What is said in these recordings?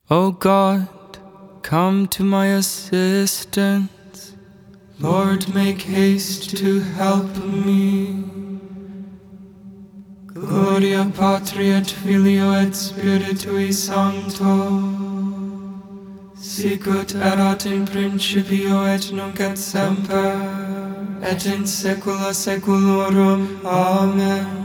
O God, come to my assistance. Lord, make haste to help me. Gloria Patri et Filio et Spiritui Sancto, sicut erat in principio et nunc et semper, et in saecula saeculorum. Amen.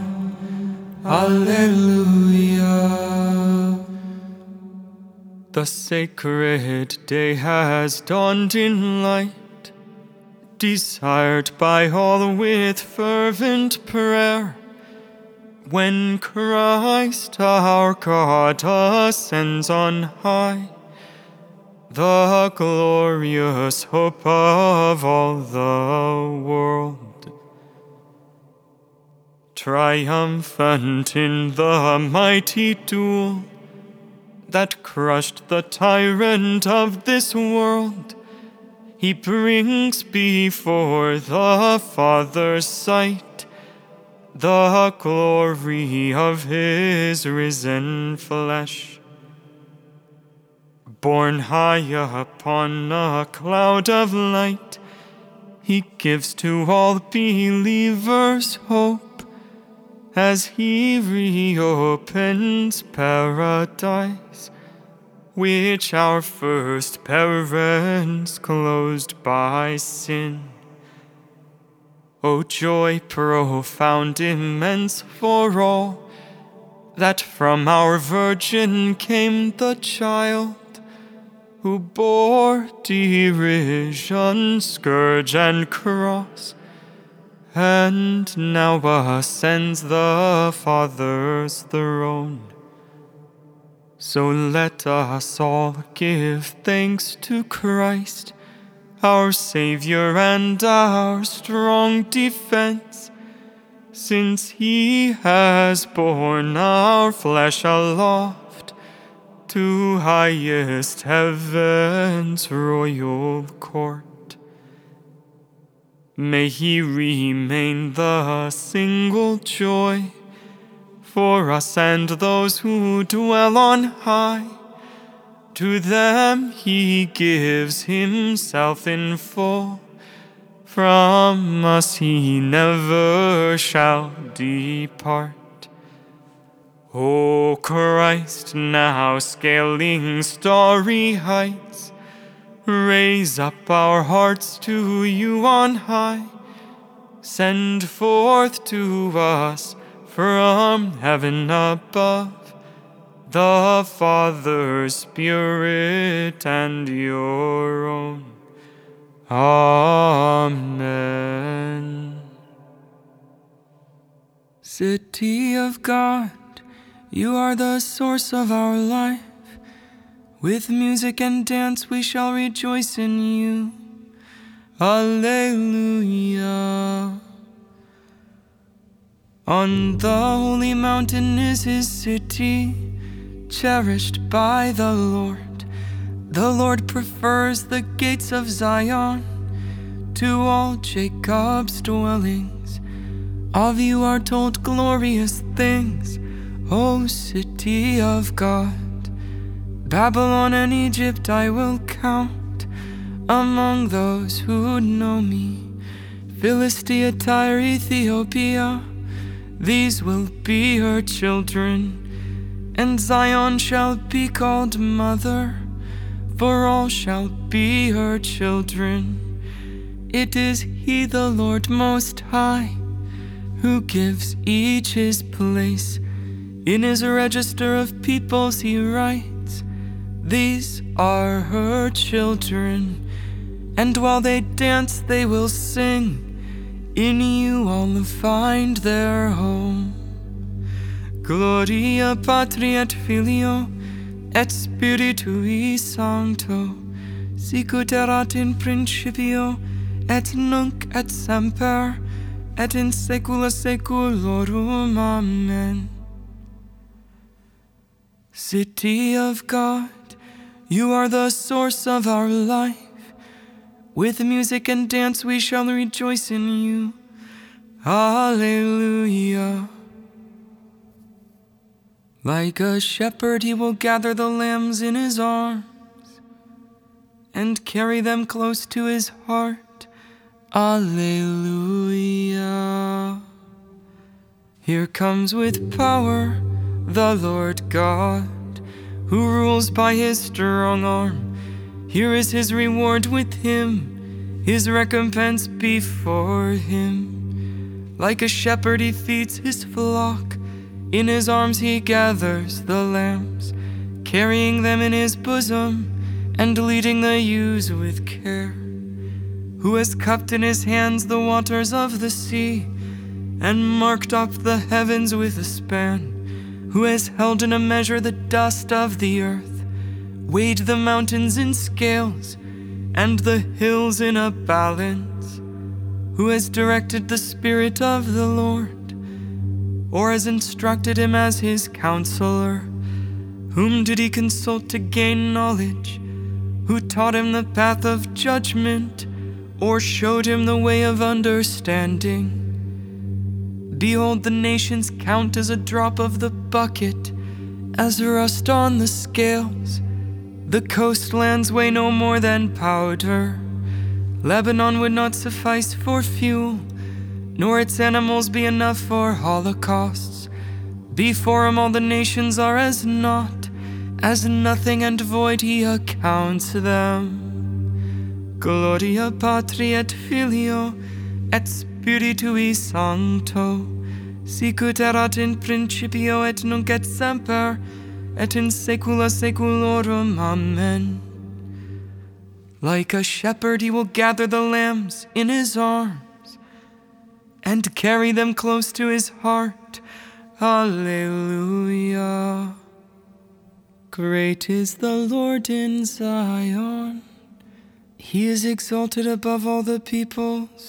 Alleluia. The sacred day has dawned in light, desired by all with fervent prayer. When Christ our God ascends on high, the glorious hope of all the world, triumphant in the mighty duel that crushed the tyrant of this world, he brings before the Father's sight the glory of his risen flesh. Borne high upon a cloud of light, he gives to all believers hope as he reopens paradise, which our first parents closed by sin. O joy profound, immense for all, that from our Virgin came the child, who bore derision, scourge, and cross, and now ascends the Father's throne. So let us all give thanks to Christ, our Savior and our strong defense, since he has borne our flesh aloft to highest heaven's royal court. May he remain the single joy for us and those who dwell on high. To them he gives himself in full, from us he never shall depart. O Christ, now scaling starry heights, raise up our hearts to you on high. Send forth to us from heaven above the Father's Spirit and your own. Amen. City of God, you are the source of our life. With music and dance we shall rejoice in you. Alleluia. On the holy mountain is his city, cherished by the Lord. The Lord prefers the gates of Zion to all Jacob's dwellings. Of you are told glorious things, O city of God. Babylon and Egypt I will count among those who know me. Philistia, Tyre, Ethiopia, these will be her children. And Zion shall be called mother, for all shall be her children. It is he, the Lord Most High, who gives each his place. In his register of peoples he writes, these are her children. And while they dance they will sing, in you all find their home. Gloria Patri et Filio et Spiritui Sancto, sicut erat in principio et nunc et semper et in saecula saeculorum. Amen. City of God, you are the source of our life. With music and dance we shall rejoice in you. Alleluia. Like a shepherd he will gather the lambs in his arms and carry them close to his heart. Alleluia. Here comes with power the Lord God, who rules by his strong arm. Here is his reward with him, his recompense before him. Like a shepherd he feeds his flock, in his arms he gathers the lambs, carrying them in his bosom and leading the ewes with care. Who has cupped in his hands the waters of the sea, and marked off the heavens with a span, who has held in a measure the dust of the earth, weighed the mountains in scales, and the hills in a balance, who has directed the Spirit of the Lord, or has instructed him as his counselor. Whom did he consult to gain knowledge? Who taught him the path of judgment, or showed him the way of understanding? Behold, the nations count as a drop of the bucket, as rust on the scales. The coastlands weigh no more than powder. Lebanon would not suffice for fuel, nor its animals be enough for holocausts. Before him all the nations are as naught, as nothing and void he accounts them. Gloria Patri et Filio et Spiritui Sancto, sicut erat in principio et nunc et semper, et in saecula saeculorum. Amen. Like a shepherd he will gather the lambs in his arms and carry them close to his heart. Alleluia. Great is the Lord in Zion. He is exalted above all the peoples.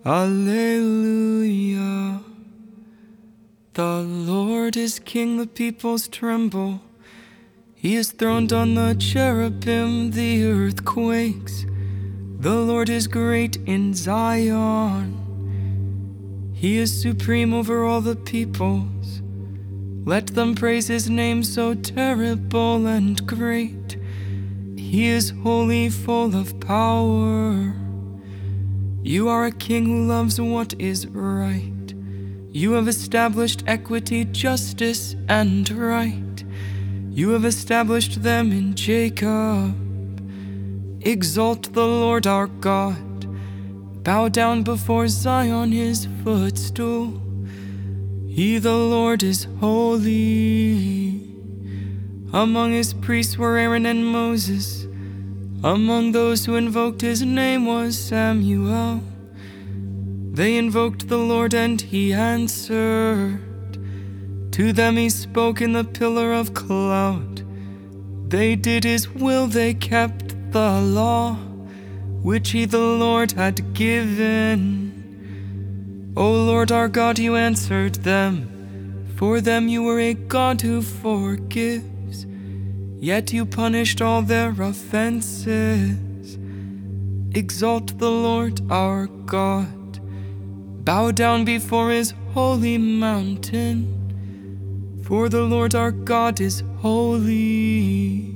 Alleluia. The Lord is King, the peoples tremble. He is throned on the cherubim, the earth quakes. The Lord is great in Zion. He is supreme over all the peoples. Let them praise his name, so terrible and great. He is holy, full of power. You are a king who loves what is right. You have established equity, justice, and right. You have established them in Jacob. Exalt the Lord our God. Bow down before Zion, his footstool. He, the Lord, is holy. Among his priests were Aaron and Moses. Among those who invoked his name was Samuel. They invoked the Lord and he answered. To them he spoke in the pillar of cloud. They did his will, they kept the law, which he, the Lord, had given. O Lord our God, you answered them. For them you were a God who forgives, yet you punished all their offenses. Exalt the Lord our God. Bow down before his holy mountain. For the Lord our God is holy.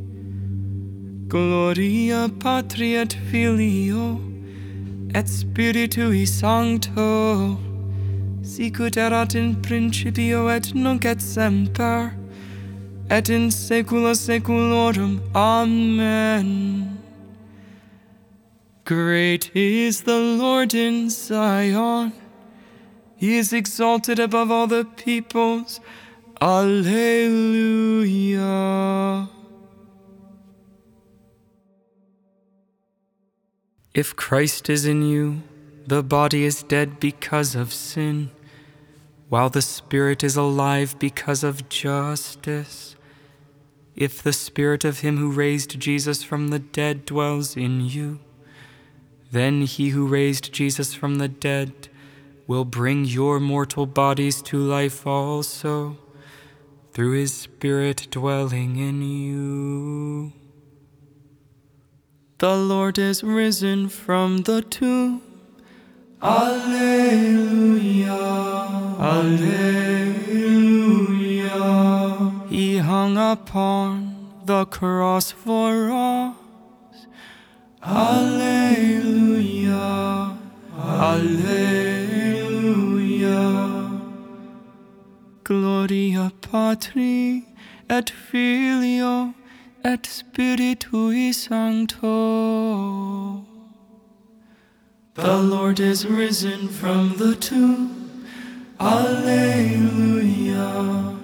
Gloria Patri et Filio et Spiritui Sancto, sicut erat in principio et nunc et semper, et in saecula saeculorum. Amen. Great is the Lord in Zion. He is exalted above all the peoples. Alleluia. If Christ is in you, the body is dead because of sin, while the Spirit is alive because of justice. If the Spirit of him who raised Jesus from the dead dwells in you, then he who raised Jesus from the dead will bring your mortal bodies to life also, through his Spirit dwelling in you. The Lord is risen from the tomb. Alleluia, Alleluia. hung upon the cross for us. Alleluia, Alleluia. Gloria Patri et Filio et Spiritui Sancto. The Lord is risen from the tomb. Alleluia,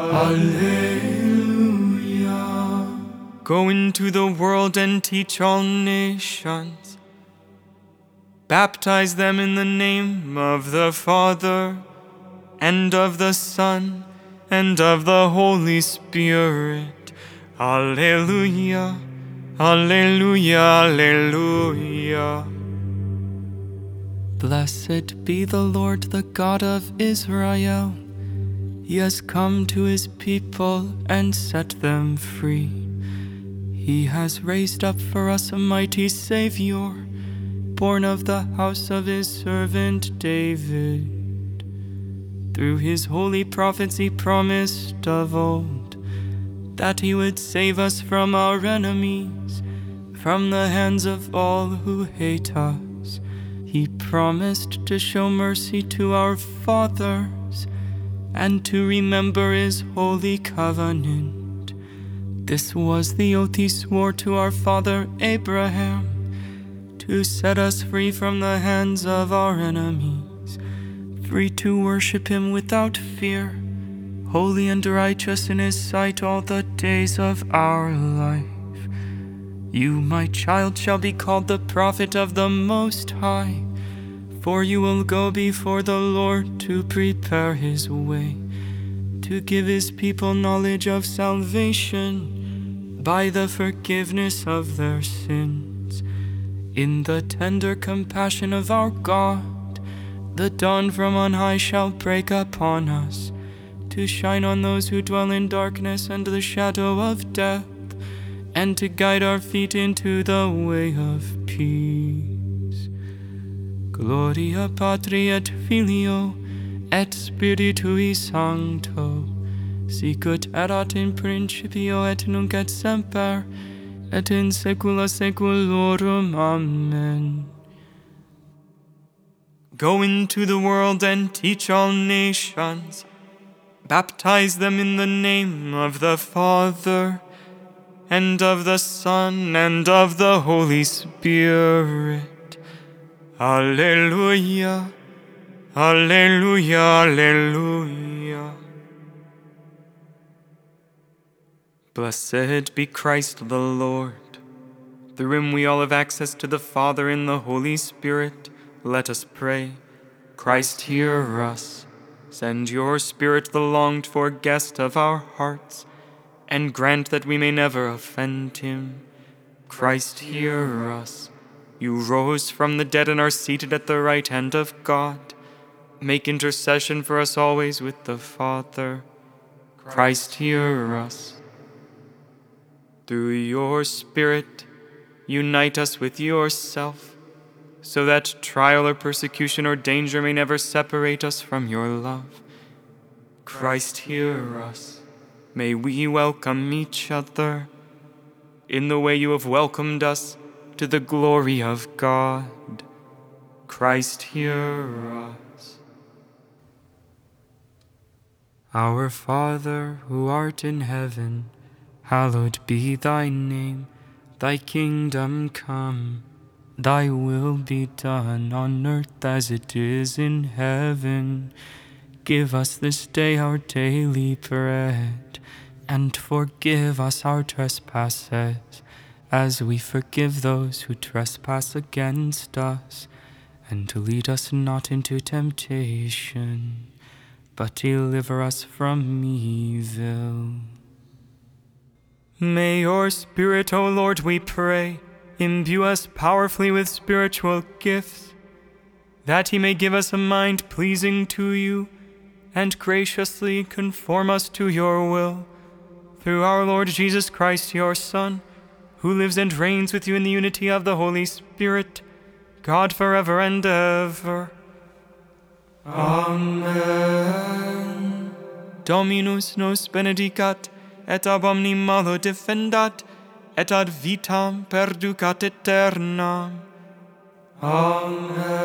Alleluia. Go into the world and teach all nations. Baptize them in the name of the Father, and of the Son, and of the Holy Spirit. Alleluia, Alleluia, Alleluia. Blessed be the Lord, the God of Israel. He has come to his people and set them free. He has raised up for us a mighty Savior, born of the house of his servant David. Through his holy prophets he promised of old that he would save us from our enemies, from the hands of all who hate us. He promised to show mercy to our fathers and to remember his holy covenant. This was the oath he swore to our father Abraham, to set us free from the hands of our enemies, free to worship him without fear, holy and righteous in his sight all the days of our life. You, my child, shall be called the prophet of the Most High, for you will go before the Lord to prepare his way, to give his people knowledge of salvation by the forgiveness of their sins. In the tender compassion of our God, the dawn from on high shall break upon us, to shine on those who dwell in darkness and the shadow of death, and to guide our feet into the way of peace. Gloria Patri et Filio et Spiritui Sancto, sicut erat in principio et nunc et semper, et in saecula saeculorum. Amen. Go into the world and teach all nations. Baptize them in the name of the Father, and of the Son, and of the Holy Spirit. Alleluia, Alleluia, Alleluia. Blessed be Christ the Lord. Through him we all have access to the Father in the Holy Spirit. Let us pray. Christ, hear us. Send your Spirit, the longed-for guest of our hearts, and grant that we may never offend him. Christ, hear us. You rose from the dead and are seated at the right hand of God. Make intercession for us always with the Father. Christ, hear us. Through your Spirit, unite us with yourself, so that trial or persecution or danger may never separate us from your love. Christ, hear us. May we welcome each other in the way you have welcomed us to the glory of God. Christ, hear us. Our Father, who art in heaven, hallowed be thy name. Thy kingdom come. Thy will be done on earth as it is in heaven. Give us this day our daily bread, and forgive us our trespasses, as we forgive those who trespass against us. And to lead us not into temptation, but deliver us from evil. May your Spirit, O Lord, we pray, imbue us powerfully with spiritual gifts, that he may give us a mind pleasing to you, and graciously conform us to your will, through our Lord Jesus Christ, your Son, who lives and reigns with you in the unity of the Holy Spirit, God forever and ever. Amen. Dominus nos benedicat, et ab omni malo defendat, et ad vitam perducat aeternam. Amen.